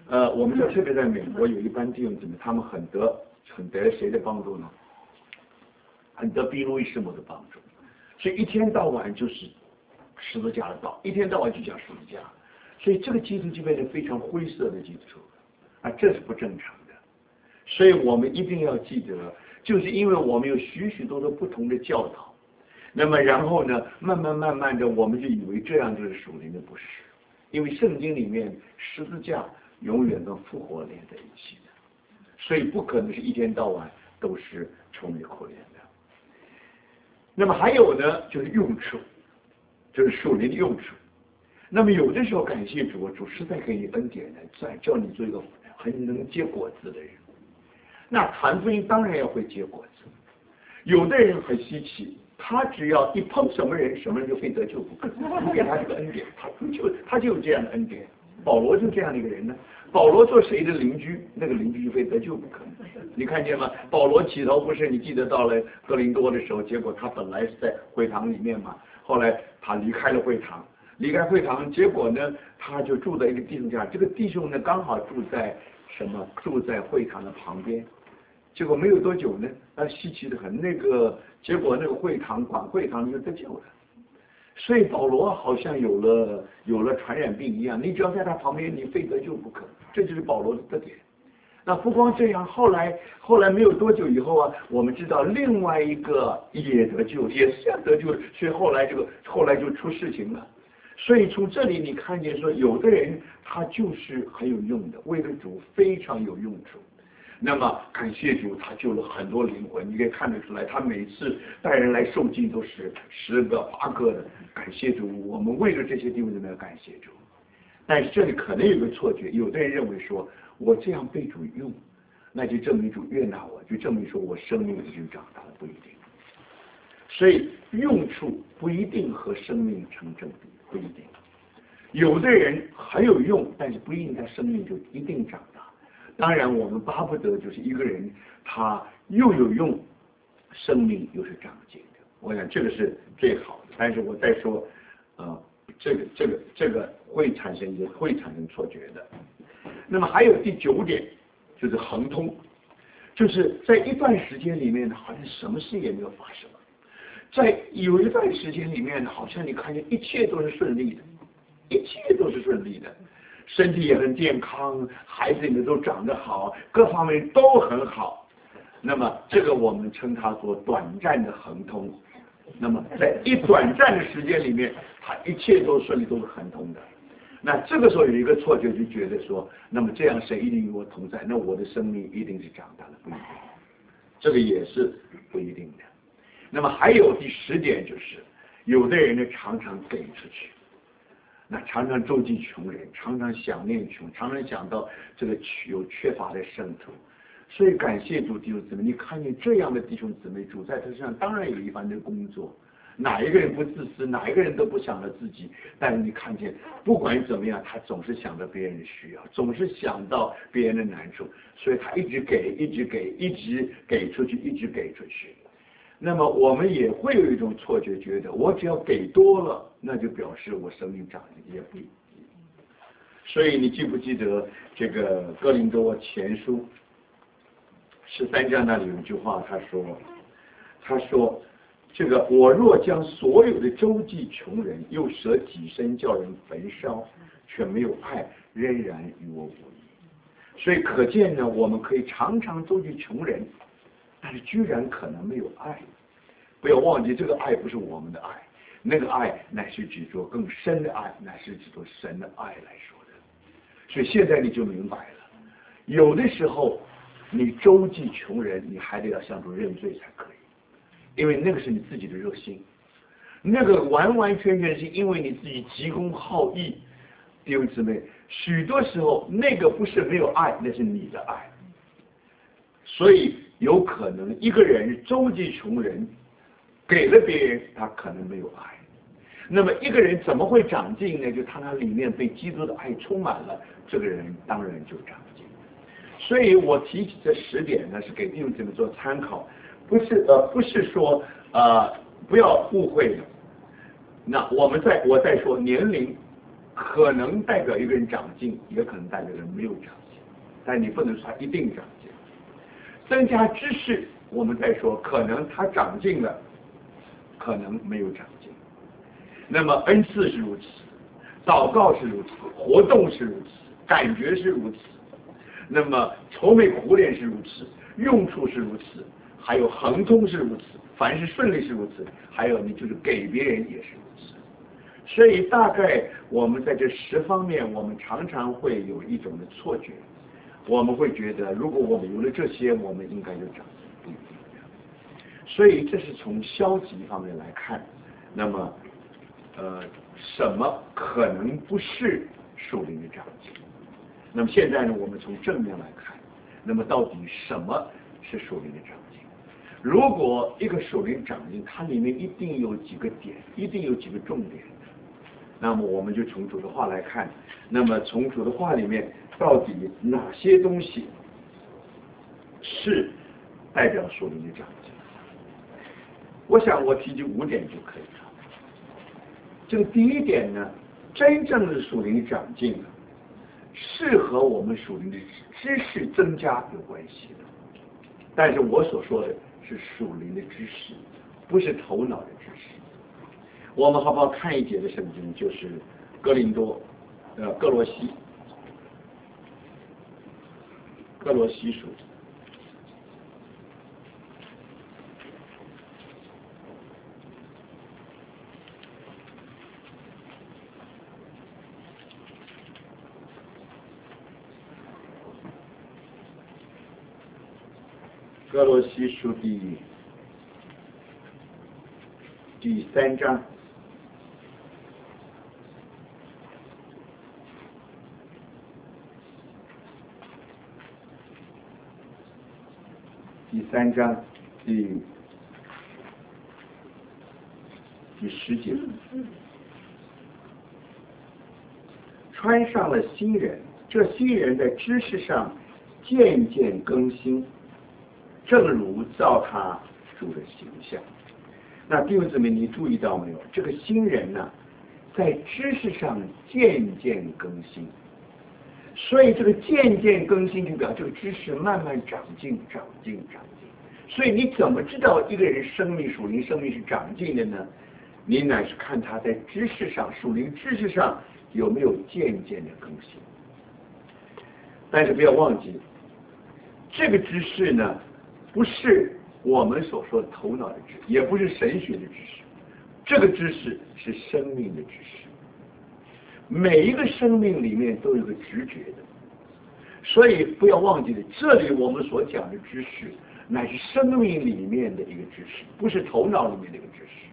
呃，我们这特别在美国有一班弟兄姊妹，他们很得很得谁的帮助呢？很得比路易士母的帮助，所以一天到晚就是十字架的道，一天到晚就讲十字架，所以这个基督就变成非常灰色的基督徒啊，这是不正常的。所以我们一定要记得，就是因为我们有许许多多不同的教导，那么然后呢，慢慢慢慢的，我们就以为这样就是属灵的，不是，因为圣经里面十字架永远跟复活连在一起的，所以不可能是一天到晚都是愁眉苦脸的。那么还有呢，就是用处，就是属灵的用处。那么有的时候感谢主，主实在给你恩典呢，在叫你做一个很能结果子的人。那传福音当然要会结果子。有的人很稀奇，他只要一碰什么人，什么人就非得救不可，你给他这个恩典，他就他就有这样的恩典。保罗就这样的一个人呢。保罗做谁的邻居，那个邻居就非得救不可。你看见吗？保罗起头不是，你记得到了哥林多的时候，结果他本来是在会堂里面嘛，后来他离开了会堂，离开会堂，结果呢，他就住在一个弟兄家，这个弟兄呢刚好住在什么？住在会堂的旁边。结果没有多久呢，那稀奇的很，那个结果那个会堂管会堂就得救了。所以保罗好像有了有了传染病一样，你只要在他旁边，你非得救不可，这就是保罗的特点。那不光这样，后来后来没有多久以后啊，我们知道另外一个也得救，也是要得救，所以后来这个后来就出事情了。所以从这里你看见说，有的人他就是很有用的，为了主非常有用处。那么感谢主，他救了很多灵魂，你可以看得出来，他每次带人来受浸都是十个八个的。感谢主，我们为了这些弟兄姊妹要感谢主。但是这里可能有个错觉，有的人认为说，我这样被主用，那就证明主悦纳我，就证明说我生命已经长大了，不一定。所以用处不一定和生命成正比，不一定。有的人很有用，但是不一定他生命就一定长大。当然我们巴不得就是一个人他又有用，生命又是长进的，我想这个是最好的。但是我再说呃这个这个这个会产生也会产生错觉的。那么还有第九点就是亨通，就是在一段时间里面好像什么事也没有发生，在有一段时间里面好像你看见一切都是顺利的，一切都是顺利的，身体也很健康，孩子们都长得好，各方面都很好。那么这个我们称它做短暂的亨通。那么在一短暂的时间里面，它一切都顺利，都是亨通的。那这个时候有一个错觉，就觉得说，那么这样神一定与我同在，那我的生命一定是长大了，不一定，这个也是不一定的。那么还有第十点就是，有的人呢常常给出去。那常常周济穷人，常常想念穷，常常想到这个有缺乏的圣徒，所以感谢主弟兄姊妹，你看见这样的弟兄姊妹，主在他身上当然有一番的工作。哪一个人不自私，哪一个人都不想着自己，但是你看见不管怎么样，他总是想着别人的需要，总是想到别人的难处，所以他一直给，一直给，一直给出去，一直给出去。那么我们也会有一种错觉，觉得我只要给多了，那就表示我生命长进，也不一定。所以你记不记得这个哥林多前书十三章那里有一句话，他说他说这个我若将所有的周济穷人，又舍己身叫人焚烧，却没有爱，仍然与我无益。所以可见呢，我们可以常常周济穷人，但是居然可能没有爱。不要忘记，这个爱不是我们的爱，那个爱乃是指着更深的爱，乃是指着神的爱来说的。所以现在你就明白了，有的时候你周济穷人，你还得要向主认罪才可以，因为那个是你自己的热心，那个完完全全是因为你自己急公好义。弟兄姊妹，许多时候那个不是没有爱，那是你的爱。所以有可能一个人周济穷人，给了别人，他可能没有爱。那么一个人怎么会长进呢？就他那里面被基督的爱充满了，这个人当然就长进。所以我提起这十点呢，是给弟兄姊妹做参考，不是呃不是说呃不要误会了。那我们再我再说年龄可能代表一个人长进，也可能代表人没有长进，但你不能说他一定长进。增加知识，我们在说可能他长进了，可能没有长进。那么恩赐是如此，祷告是如此，活动是如此，感觉是如此，那么愁眉苦脸是如此，用处是如此，还有恒通是如此，凡是顺利是如此，还有你就是给别人也是如此。所以大概我们在这十方面，我们常常会有一种的错觉，我们会觉得如果我们有了这些，我们应该就长进，不一定。所以这是从消极方面来看，那么呃什么可能不是属灵的长进？那么现在呢，我们从正面来看，那么到底什么是属灵的长进？如果一个属灵长进，它里面一定有几个点，一定有几个重点。那么我们就从主的话来看，那么从主的话里面到底哪些东西是代表属灵的长进？我想我提及五点就可以了。这个第一点呢，真正的属灵长进呢，是和我们属灵的知识增加有关系的。但是我所说的是属灵的知识，不是头脑的知识。我们好不好看一节的圣经，就是哥林多，呃，哥罗西，哥罗西书。哥罗西书第第三章。第三章第第十节，穿上了新人，这新人在知识上渐渐更新，正如照他主的形象。那弟兄姊妹，你注意到没有？这个新人呢，在知识上渐渐更新。所以这个渐渐更新就表示这个知识慢慢长进、长进、长进。所以你怎么知道一个人生命属灵生命是长进的呢？你乃是看他在知识上、属灵知识上有没有渐渐的更新。但是不要忘记，这个知识呢，不是我们所说的头脑的知识，也不是神学的知识，这个知识是生命的知识。每一个生命里面都有个直觉的，所以不要忘记了，这里我们所讲的知识乃是生命里面的一个知识，不是头脑里面的一个知识。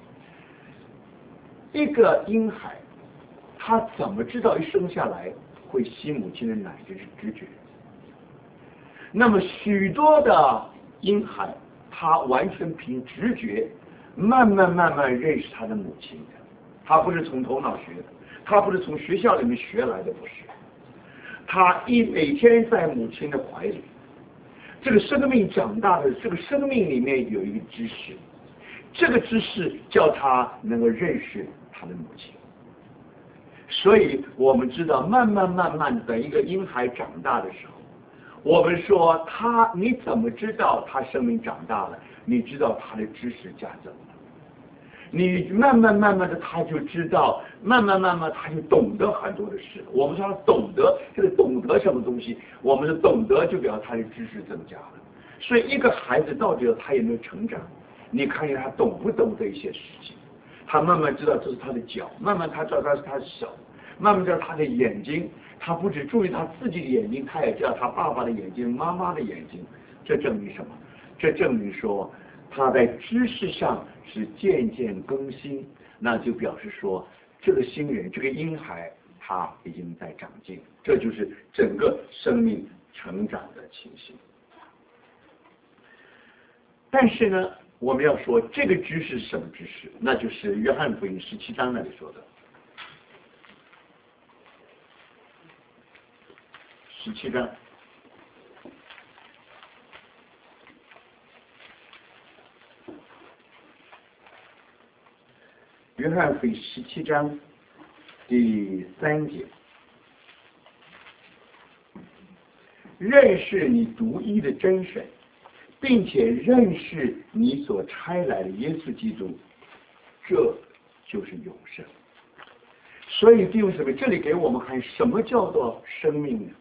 一个婴孩，他怎么知道一生下来会吸母亲的奶？这是直觉。那么许多的婴孩，他完全凭直觉，慢慢慢慢认识他的母亲的，他不是从头脑学的。他不是从学校里面学来的，不是。他一每天在母亲的怀里，这个生命长大的，这个生命里面有一个知识，这个知识叫他能够认识他的母亲。所以我们知道，慢慢慢慢等一个婴孩长大的时候，我们说他，你怎么知道他生命长大了？你知道他的知识加增了。你慢慢慢慢的他就知道，慢慢慢慢他就懂得很多的事。我们说他懂得，这个懂得什么东西？我们的懂得就表示他的知识增加了。所以一个孩子到底他有没有成长？你看见他懂不懂这一些事情？他慢慢知道这是他的脚，慢慢他知道他是他的手，慢慢知道他的眼睛。他不只注意他自己的眼睛，他也知道他爸爸的眼睛、妈妈的眼睛。这证明什么？这证明说他在知识上是渐渐更新，那就表示说这个新人，这个婴孩他已经在长进，这就是整个生命成长的情形。但是呢，我们要说这个知识是什么知识？那就是约翰福音十七章那里说的。十七章。约翰福音十七章第三节，认识你独一的真神，并且认识你所差来的耶稣基督，这就是永生。所以弟兄姊妹，这里给我们看什么叫做生命呢？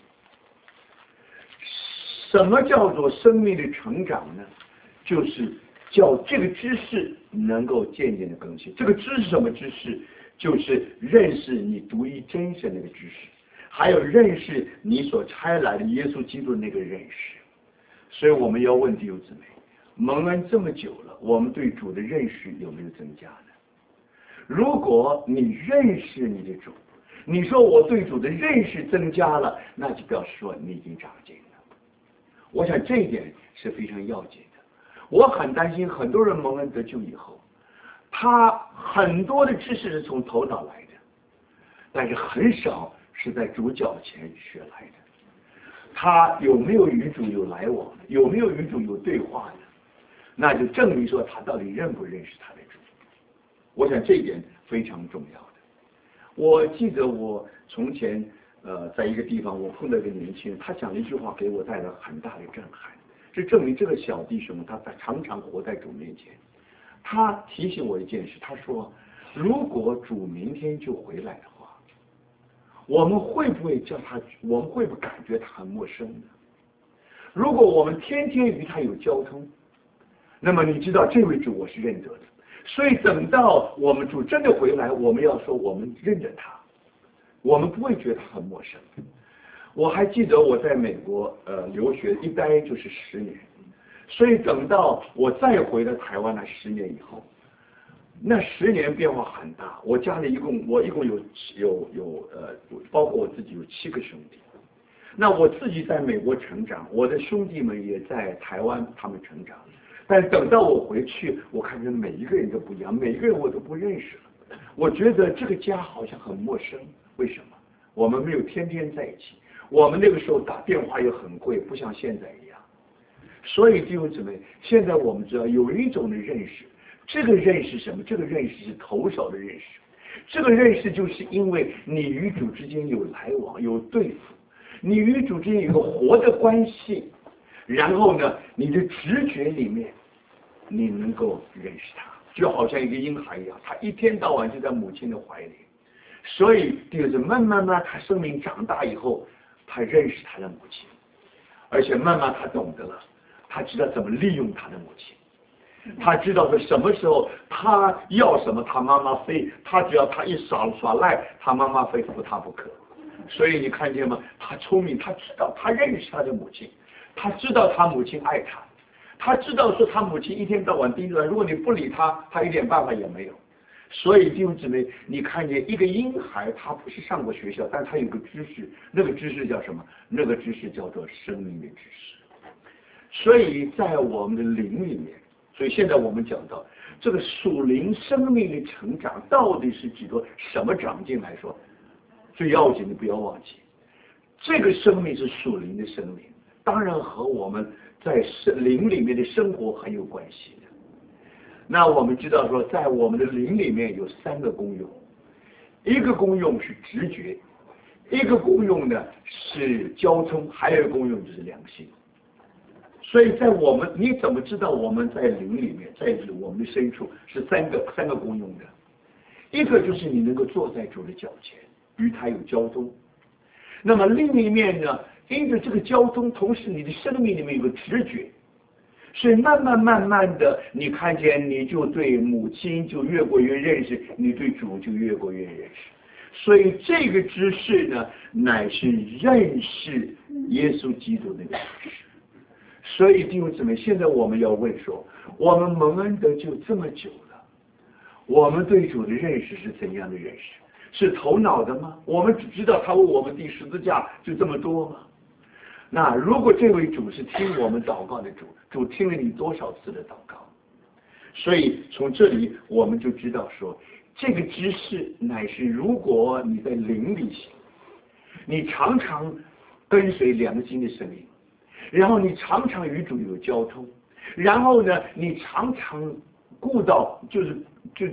什么叫做生命的成长呢？就是叫这个知识能够渐渐的更新。这个知识什么知识？就是认识你独一真神那个知识，还有认识你所差来的耶稣基督的那个认识。所以我们要问弟兄姊妹，蒙恩这么久了，我们对主的认识有没有增加呢？如果你认识你的主，你说我对主的认识增加了，那就表示说你已经长进了。我想这一点是非常要紧的。我很担心很多人蒙恩得救以后，他很多的知识是从头脑来的，但是很少是在主脚前学来的。他有没有与主有来往，有没有与主有对话呢？那就证明说他到底认不认识他的主。我想这一点非常重要的。我记得我从前呃在一个地方，我碰到一个年轻人，他讲了一句话给我带来很大的震撼，这证明这个小弟兄他在常常活在主面前。他提醒我一件事，他说如果主明天就回来的话，我们会不会叫他，我们会不会感觉他很陌生呢？如果我们天天与他有交通，那么你知道这位主我是认得的，所以等到我们主真的回来，我们要说我们认得他，我们不会觉得他很陌生。我还记得我在美国呃留学一待就是十年，所以等到我再回到台湾来十年以后，那十年变化很大。我家里一共我一共有有有呃，包括我自己有七个兄弟。那我自己在美国成长，我的兄弟们也在台湾他们成长。但等到我回去，我看见每一个人都不一样，每一个人我都不认识了。我觉得这个家好像很陌生。为什么？我们没有天天在一起，我们那个时候打电话又很贵，不像现在一样。所以弟兄姊妹，现在我们知道有一种的认识，这个认识什么？这个认识是头少的认识。这个认识就是因为你与主之间有来往，有对付，你与主之间有个活的关系，然后呢，你的直觉里面你能够认识他，就好像一个婴孩一样，他一天到晚就在母亲的怀里。所以就是慢慢慢他生命长大以后，他认识他的母亲，而且慢慢他懂得了，他知道怎么利用他的母亲，他知道说什么时候他要什么，他妈妈非他只要他一耍耍赖，他妈妈非服他不可。所以你看见吗？他聪明，他知道他认识他的母亲，他知道他母亲爱他，他知道说他母亲一天到晚盯着他，如果你不理他，他一点办法也没有。所以弟兄姊妹，你看见一个婴孩，他不是上过学校，但他有个知识，那个知识叫什么？那个知识叫做生命的知识。所以在我们的灵里面，所以现在我们讲到这个属灵生命的成长，到底是指着什么长进来说？最要紧的不要忘记，这个生命是属灵的生命，当然和我们在灵里面的生活很有关系的。那我们知道说，在我们的灵里面有三个功用，一个功用是直觉，一个功用呢是交通，还有一个功用就是良心。所以在我们，你怎么知道我们在灵里面，在我们的深处是三个三个功用的？一个就是你能够坐在主的脚前，与他有交通。那么另一面呢，因着这个交通，同时你的生命里面有个直觉。所以慢慢慢慢的，你看见你就对母亲就越过越认识，你对主就越过越认识。所以这个知识呢，乃是认识耶稣基督的知识。所以弟兄姊妹，现在我们要问说，我们蒙恩得救这么久了，我们对主的认识是怎样的认识？是头脑的吗？我们只知道他为我们钉十字架就这么多吗？那如果这位主是听我们祷告的主，主听了你多少次的祷告？所以从这里我们就知道说，这个知识乃是如果你在灵里行，你常常跟随良心的声音，然后你常常与主有交通，然后呢，你常常顾到就是就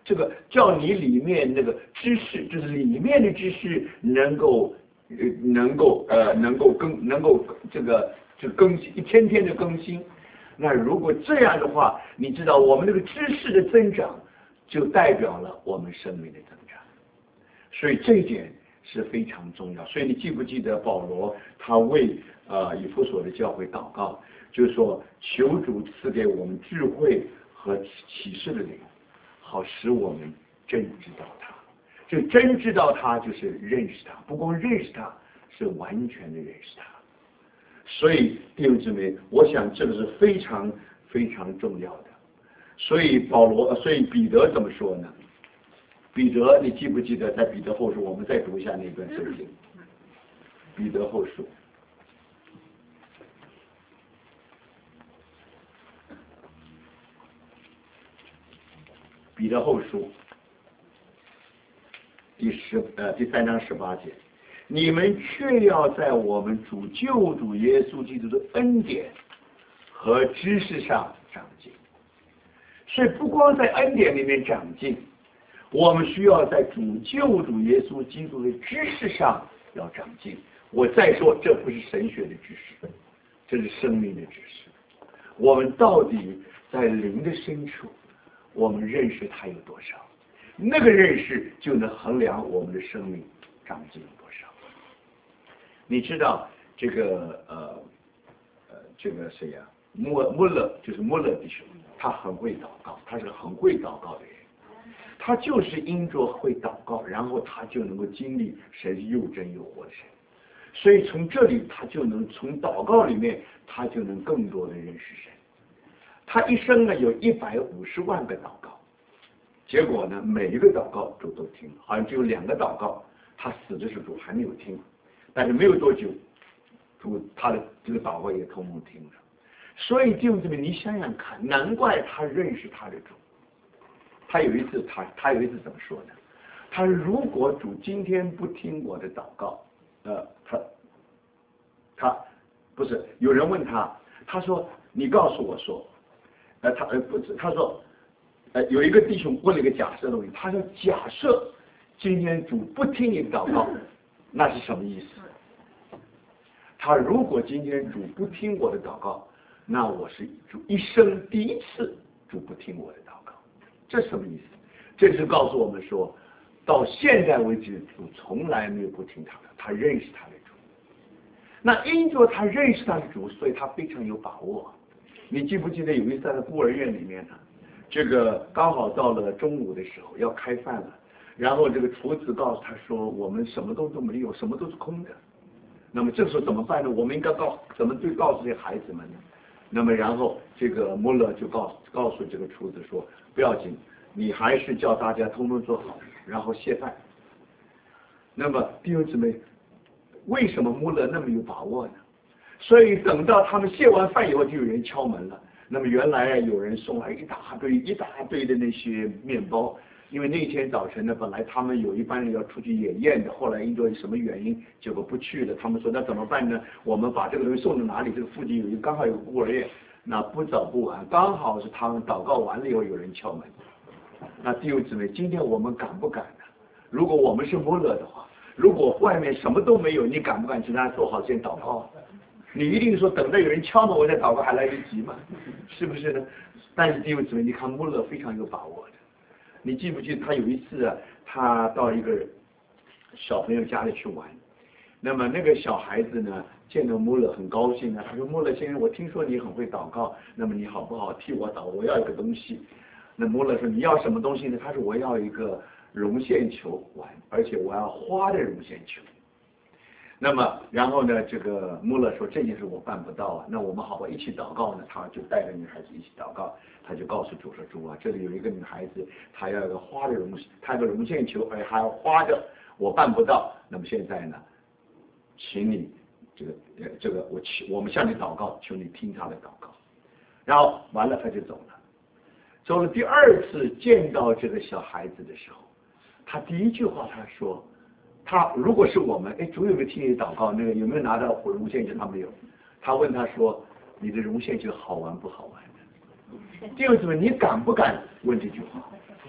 这个叫你里面那个知识，就是里面的知识能够呃能够呃能够更能够这个就更新，一天天的更新。那如果这样的话，你知道我们这个知识的增长，就代表了我们生命的增长。所以这一点是非常重要。所以你记不记得保罗他为呃以弗所的教会祷告，就是说求主赐给我们智慧和启示的灵，好使我们真知道他。就真知道他就是认识他，不光认识他，是完全的认识他。所以弟兄姊妹，我想这个是非常非常重要的。所以保罗，所以彼得怎么说呢？彼得，你记不记得在彼得后书？我们再读一下那段圣经。彼得后书，彼得后书第十呃第三章十八节，你们却要在我们主救主耶稣基督的恩典和知识上长进。所以不光在恩典里面长进，我们需要在主救主耶稣基督的知识上要长进。我再说，这不是神学的知识，这是生命的知识。我们到底在灵的深处，我们认识他有多少？那个认识就能衡量我们的生命长进有多少。你知道这个呃呃这个谁呀、啊？穆穆勒就是穆勒弟兄，他很会祷告，他是个很会祷告的人。他就是因着会祷告，然后他就能够经历神是又真又活的神。所以从这里他就能从祷告里面，他就能更多的认识神。他一生呢有一百五十万个祷告，结果呢每一个祷告主都听，好像只有两个祷告他死的时候主还没有听，但是没有多久主他的这个祷告也通通听了。所以弟兄姊妹，你想想看，难怪他认识他的主。他有一次他他有一次怎么说呢？他如果主今天不听我的祷告，呃，他他不是有人问他，他说你告诉我说，呃，他呃不是他说，呃有一个弟兄问了一个假设的问题，他说假设今天主不听你的祷告，那是什么意思？他如果今天主不听我的祷告，那我是主一生第一次主不听我的祷告，这什么意思？这是告诉我们说，到现在为止主从来没有不听他的，他认识他的主。那因着他认识他的主，所以他非常有把握。你记不记得有一次在孤儿院里面呢，这个刚好到了中午的时候要开饭了，然后这个厨子告诉他说，我们什么都都没有，什么都是空的。那么这时候怎么办呢？我们应该告怎么对告诉这些孩子们呢？那么然后这个穆勒就告诉告诉这个厨子说，不要紧，你还是叫大家通通做好，然后谢饭。那么弟兄姊妹，为什么穆勒那么有把握呢？所以等到他们谢完饭以后，就有人敲门了。那么原来有人送来一大堆一大堆的那些面包，因为那天早晨呢，本来他们有一班人要出去野宴的，后来因为什么原因，结果不去了。他们说那怎么办呢？我们把这个东西送到哪里？这个附近有一刚好有个孤儿院，那不早不晚，刚好是他们祷告完了以后有人敲门。那弟兄姊妹，今天我们敢不敢呢？如果我们是穆勒的话，如果外面什么都没有，你敢不敢去那做好先祷告？你一定说等到有人敲门我再祷告还来得及吗？是不是呢？但是弟兄姊妹，你看穆勒非常有把握的。你记不记得他有一次啊，他到一个小朋友家里去玩，那么那个小孩子呢见到穆勒很高兴啊，他说穆勒先生，我听说你很会祷告，那么你好不好替我祷，我要一个东西。那穆勒说你要什么东西呢？他说我要一个绒线球玩，而且我要花的绒线球。那么然后呢，这个穆勒说这件事我办不到啊，那我们好不好一起祷告呢？他就带着女孩子一起祷告，他就告诉主说，主啊，这里有一个女孩子，她要一个花的绒，她要个绒线球，而还要花的，我办不到。那么现在呢，请你这个呃这个我我们向你祷告，求你听他的祷告。然后完了他就走了。走了第二次见到这个小孩子的时候，他第一句话他说，他如果是我们，哎，主有没有听你祷告？那个有没有拿到绒线球？他没有。他问他说，你的绒线球好玩不好玩？弟兄姊妹，你敢不敢问这句话？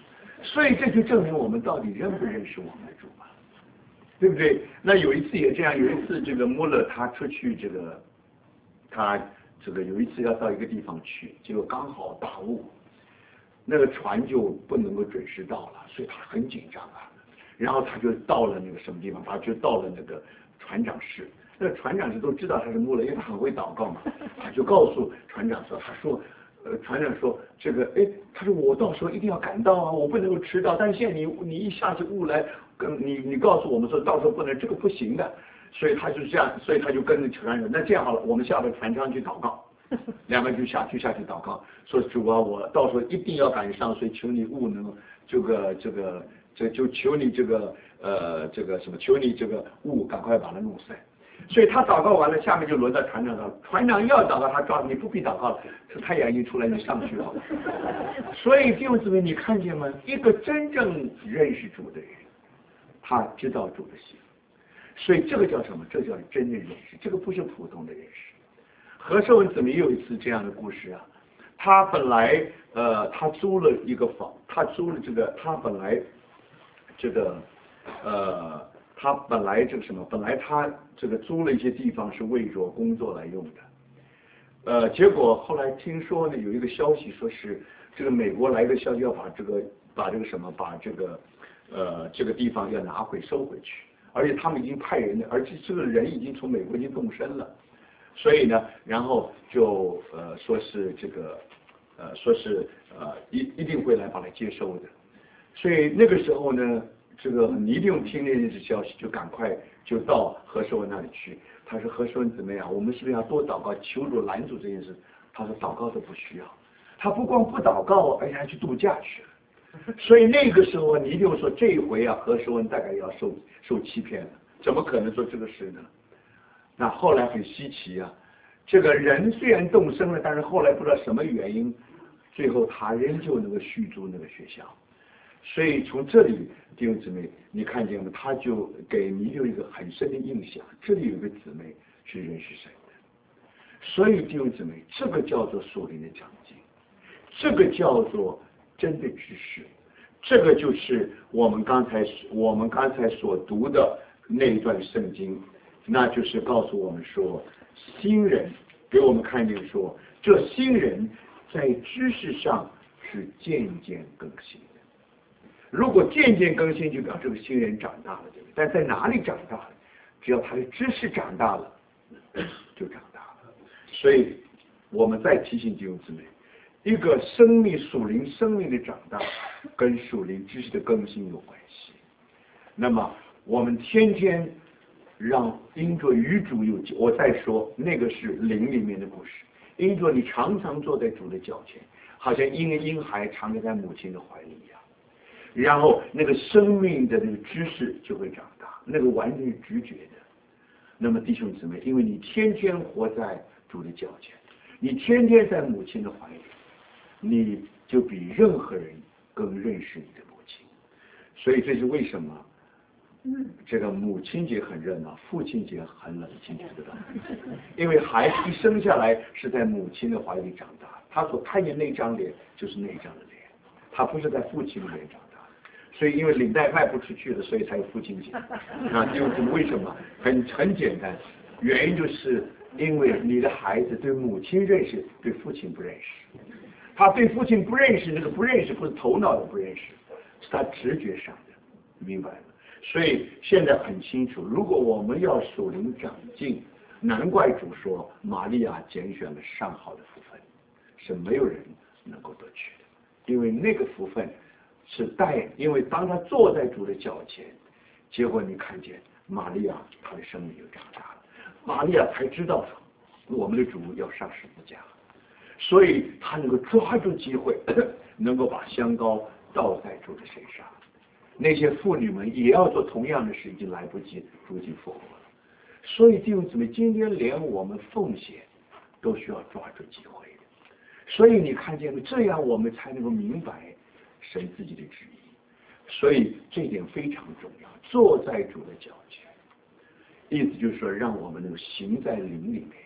所以这就证明我们到底认不认识我们的主嘛，对不对？那有一次也这样，有一次这个穆勒他出去这个，他这个有一次要到一个地方去，结果刚好大雾，那个船就不能够准时到了，所以他很紧张啊。然后他就到了那个什么地方，他就到了那个船长室。那个船长室都知道他是穆勒，因为他很会祷告嘛，他就告诉船长说，他说。呃，船长说这个，哎，他说我到时候一定要赶到啊，我不能够迟到。但是现在你你一下起雾来，跟你你告诉我们说到时候不能，这个不行的。所以他就这样，所以他就跟着船长，那这样好了，我们下到船上去祷告，两个人就下去下去祷告，说主啊，我到时候一定要赶上，所以求你雾能这个这个这就求你这个呃这个什么，求你这个雾赶快把它弄散。所以他祷告完了，下面就轮到船长了。船长要祷告，他抓你不必祷告了，是太阳已经出来，你上去了。所以弟兄姊妹，你看见吗？一个真正认识主的人，他知道主的心，所以这个叫什么？这叫真正认识，这个不是普通的认识。何寿文姊妹也有一次这样的故事啊，他本来呃，他租了一个房，他租了这个，他本来这个呃。他本来这个什么，本来他这个租了一些地方是为着工作来用的，呃，结果后来听说呢，有一个消息说是这个美国来的消息要把这个把这个什么把这个呃这个地方要拿回收回去，而且他们已经派人了，而且这个人已经从美国已经动身了，所以呢，然后就呃说是这个呃说是呃一一定会来把它接收的，所以那个时候呢。这个你一定听那件消息，就赶快就到何寿文那里去。他说何寿文怎么样？我们是不是要多祷告，求主拦阻这件事？他说祷告都不需要，他不光不祷告，而且还去度假去了。所以那个时候你一定说这一回啊，何寿文大概要受受欺骗了，怎么可能做这个事呢？那后来很稀奇啊，这个人虽然动身了，但是后来不知道什么原因，最后他仍旧能够续租那个学校。所以从这里弟兄姊妹，你看见了，他就给你有一个很深的印象。这里有一个姊妹是认识神的，所以弟兄姊妹，这个叫做属灵的长进，这个叫做真的知识，这个就是我们刚才我们刚才所读的那一段圣经，那就是告诉我们说，新人给我们看见说，这新人在知识上是渐渐更新。如果渐渐更新，就表示这个新人长大了，对不对？但在哪里长大了？只要他的知识长大了，就长大了。所以，我们再提醒弟兄姊妹，一个生命属灵生命的长大，跟属灵知识的更新有关系。那么，我们天天让因着与主有，我再说那个是灵里面的故事。因着你常常坐在主的脚前，好像婴婴孩常常在母亲的怀里一样。然后那个生命的那个知识就会长大，那个完全是直觉的。那么弟兄姊妹，因为你天天活在主的脚前，你天天在母亲的怀里，你就比任何人更认识你的母亲。所以这是为什么这个母亲节很热闹，父亲节很冷清，知道吗？因为孩子一生下来是在母亲的怀里长大，他所看见那张脸就是那张的脸，他不是在父亲的脸长大。所以因为领带卖不出去了，所以才有父亲节啊。因为为什么？很很简单，原因就是因为你的孩子对母亲认识，对父亲不认识。他对父亲不认识，那个不认识不是头脑的不认识，是他直觉上的，明白吗？所以现在很清楚，如果我们要属灵长进，难怪主说玛利亚拣选了上好的福分，是没有人能够得去的，因为那个福分。是带，因为当他坐在主的脚前，结果你看见玛利亚，她的生命就长大了。玛利亚才知道我们的主要上十字架，所以她能够抓住机会，能够把香膏倒在主的身上。那些妇女们也要做同样的事，已经来不及，主已经复活了。所以弟兄姊妹，今天连我们奉献都需要抓住机会的。所以你看见了，这样我们才能够明白。神自己的旨意，所以这一点非常重要。坐在主的脚前，意思就是说，让我们能行在灵里面。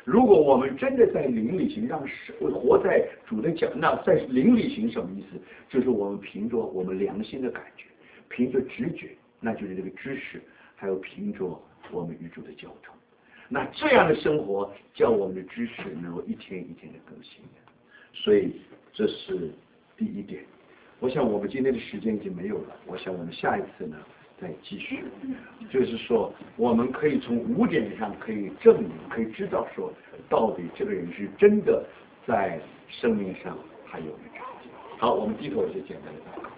如果我们真的在灵里行，让活在主的脚，那在灵里行什么意思？就是我们凭着我们良心的感觉，凭着直觉，那就是这个知识，还有凭着我们与主的交通。那这样的生活，叫我们的知识能够一天一天的更新。所以这是第一点。我想我们今天的时间已经没有了，我想我们下一次呢再继续。就是说，我们可以从五点上可以证明，可以知道说，到底这个人是真的在生命上还有一长进。好，我们低头一些简单的祷告。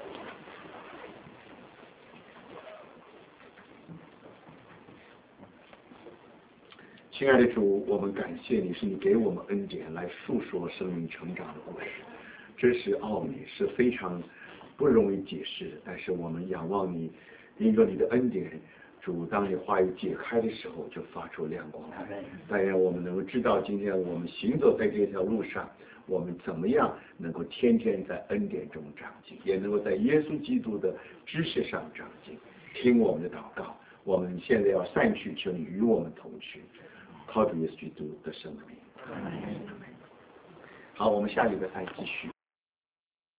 亲爱的主，我们感谢你，是你给我们恩典来诉说生命成长的故事。这是奥秘，是非常不容易解释的。但是我们仰望你，因着你的恩典，主，当你话语解开的时候，就发出亮光来。但愿我们能够知道，今天我们行走在这条路上，我们怎么样能够天天在恩典中长进，也能够在耶稣基督的知识上长进。听我们的祷告，我们现在要散去，求你与我们同去。靠主耶稣基督的圣名。好，我们下礼拜再继续。